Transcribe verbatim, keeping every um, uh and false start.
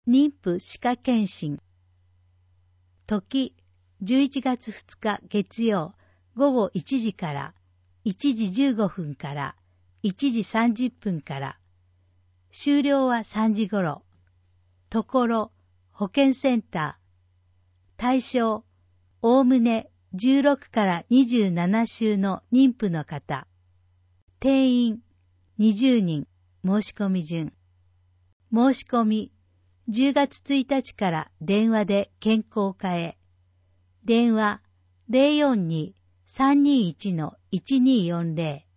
妊婦歯科検診。時、じゅういちがつふつか月曜、午後いちじからいちじじゅうごふんからいちじさんじゅっぷんから、終了はさんじごろ。ところ、保健センター。対象、おおむねじゅうろくからにじゅうなな週の妊婦の方。定員、にじゅうにん、申し込み順。申し込み、じゅうがつついたちから電話で健康課へ。電話 ゼロよんに さんにいち いちにーよんゼロ